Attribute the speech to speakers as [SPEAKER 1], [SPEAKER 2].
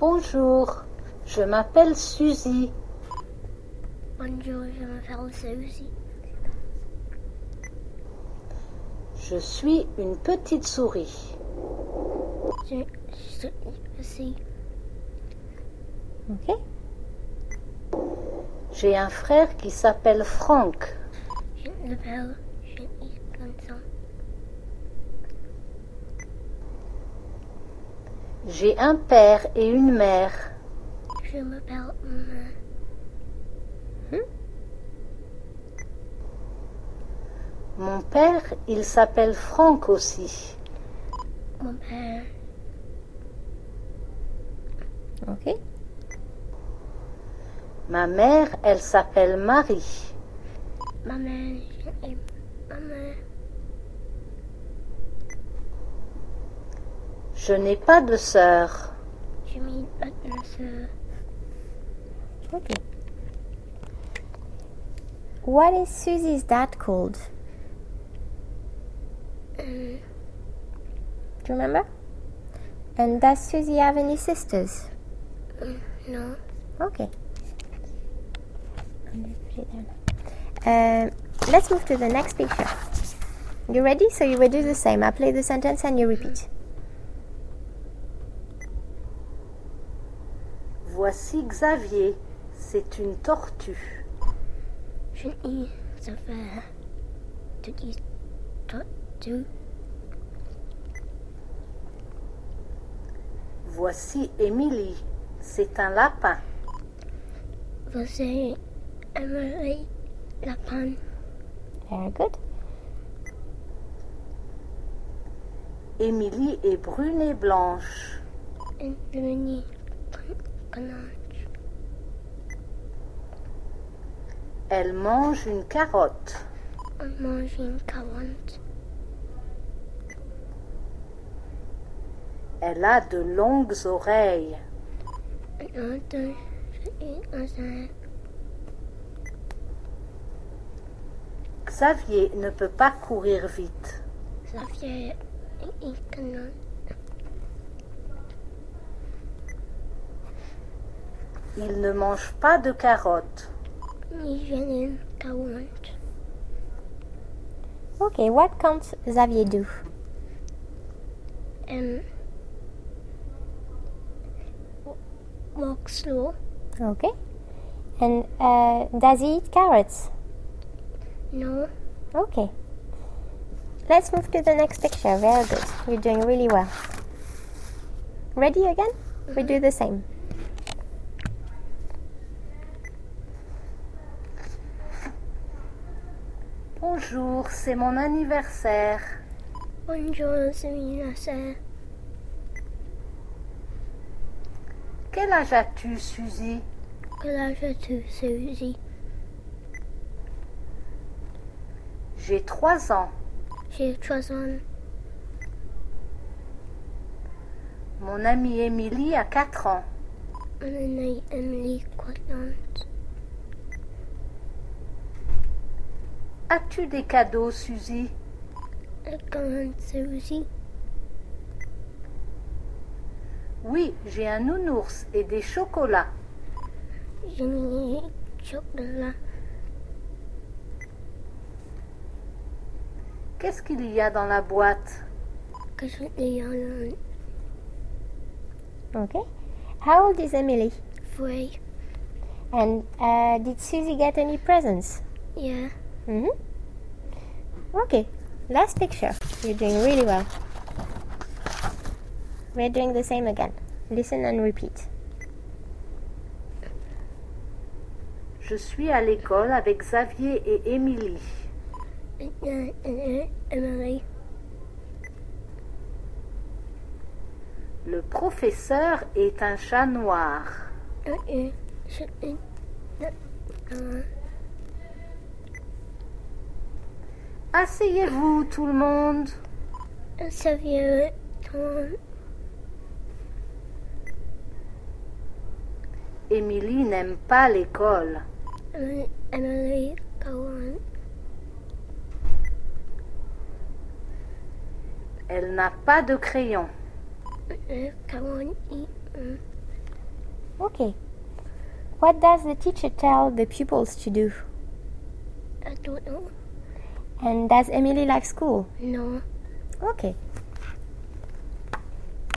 [SPEAKER 1] Bonjour, je m'appelle Suzy.
[SPEAKER 2] Bonjour, je m'appelle Suzy.
[SPEAKER 1] Je suis une petite souris.
[SPEAKER 2] Je suis.
[SPEAKER 3] Ok.
[SPEAKER 1] J'ai un frère qui s'appelle Franck.
[SPEAKER 2] Je m'appelle Jenny Vincent.
[SPEAKER 1] J'ai un père et une mère.
[SPEAKER 2] Je m'appelle Maman.
[SPEAKER 1] Mon père, il s'appelle Franck aussi.
[SPEAKER 2] Mon père.
[SPEAKER 3] Ok.
[SPEAKER 1] Ma mère, elle s'appelle Marie.
[SPEAKER 2] Ma mère. Jenny. Maman.
[SPEAKER 1] Je n'ai pas de sœur.
[SPEAKER 2] Je m'appelle ma soeur.
[SPEAKER 3] Okay. What is Susie's dad called? Do you remember? And does Susie have any sisters?
[SPEAKER 2] No.
[SPEAKER 3] Okay. Let's move to the next picture. You ready? So you will do the same. I'll play the sentence and you repeat.
[SPEAKER 1] Voici Xavier, c'est une tortue.
[SPEAKER 2] Jenny. Ça fait. Tu.
[SPEAKER 1] Voici Émilie, c'est un lapin.
[SPEAKER 2] Você. Emily. Lapin.
[SPEAKER 3] Very good.
[SPEAKER 1] Émilie est brune et blanche.
[SPEAKER 2] Jenny. Blanche.
[SPEAKER 1] Elle mange une carotte.
[SPEAKER 2] On mange une carotte.
[SPEAKER 1] Elle a de longues oreilles.
[SPEAKER 2] Un autre.
[SPEAKER 1] Xavier ne peut pas courir vite.
[SPEAKER 2] Xavier. Une carotte.
[SPEAKER 1] Il ne mange pas de carottes.
[SPEAKER 2] Jenny. Carotte.
[SPEAKER 3] Okay, what can't Xavier do?
[SPEAKER 2] Walk slow.
[SPEAKER 3] Okay. And does he eat carrots?
[SPEAKER 2] No.
[SPEAKER 3] Okay. Let's move to the next picture. Very good. You're doing really well. Ready again? We do the same.
[SPEAKER 1] Bonjour, c'est mon anniversaire.
[SPEAKER 2] Bonjour, c'est ma sœur.
[SPEAKER 1] Quel âge as-tu, Suzy?
[SPEAKER 2] Quel âge as-tu, Suzy?
[SPEAKER 1] J'ai 3 ans.
[SPEAKER 2] J'ai 3 ans.
[SPEAKER 1] Mon amie Émilie a 4 ans.
[SPEAKER 2] Mon amie Emily, 4 ans.
[SPEAKER 1] As-tu des cadeaux, Suzy?
[SPEAKER 2] Comment, Suzy?
[SPEAKER 1] Oui, j'ai un nounours et des chocolats.
[SPEAKER 2] J'ai mis chocolat.
[SPEAKER 1] Qu'est-ce qu'il y a dans la boîte?
[SPEAKER 2] Que je dis
[SPEAKER 3] Okay. How old is Emily?
[SPEAKER 2] 3.
[SPEAKER 3] And did Susie get any presents?
[SPEAKER 2] Yeah.
[SPEAKER 3] Okay. Last picture. You're doing really well. We're doing the same again. Listen and repeat.
[SPEAKER 1] Je suis à l'école avec Xavier et Émilie.
[SPEAKER 2] Emily.
[SPEAKER 1] Le professeur est un chat noir. Asseyez-vous, tout le monde.
[SPEAKER 2] Xavier.
[SPEAKER 1] Émilie n'aime pas l'école.
[SPEAKER 2] Emily, go on.
[SPEAKER 1] Elle n'a pas de crayon.
[SPEAKER 2] Go on, eat.
[SPEAKER 3] Okay. What does the teacher tell the pupils to do?
[SPEAKER 2] I don't know.
[SPEAKER 3] And does Emily like school?
[SPEAKER 2] No.
[SPEAKER 3] Okay.